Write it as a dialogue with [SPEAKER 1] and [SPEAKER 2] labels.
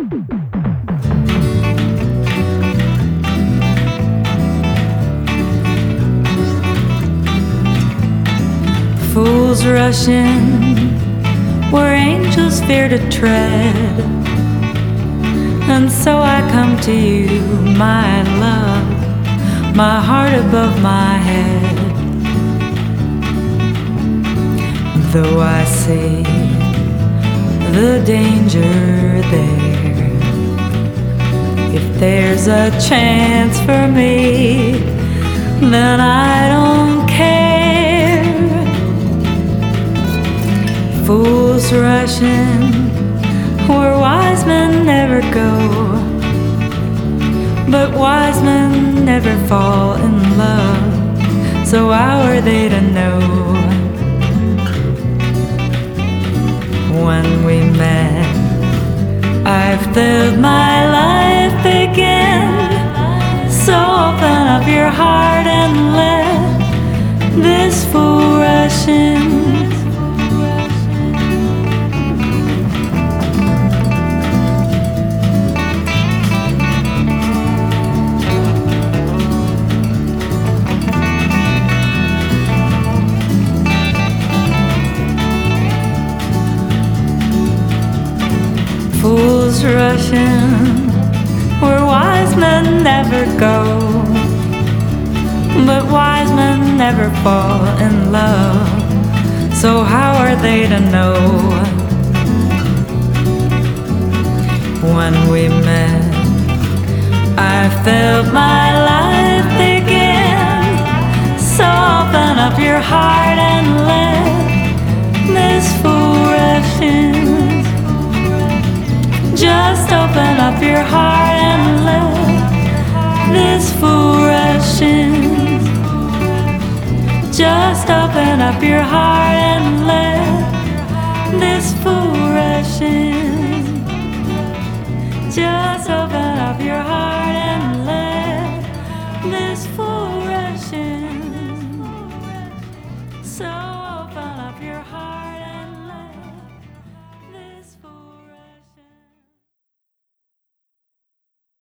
[SPEAKER 1] Fools rush in where angels fear to tread, and so I come to you, my love, my heart above my head. Though I see the danger there, if there's a chance for me, then I don't care. Fools rush in where wise men never go, but wise men never fall in love, so how are they to know? When we met, I felt my life begin. So open up your heart and let this fool rush in. Fools rush in where wise men never go, but wise men never fall in love, so how are they to know? When we met, I felt my life begin. So open up your heart and let this fool rush in. Just open up your heart and let this fool rush in. Just open up your heart and let this fool rush in. Just open up your heart and let this fool rush in. So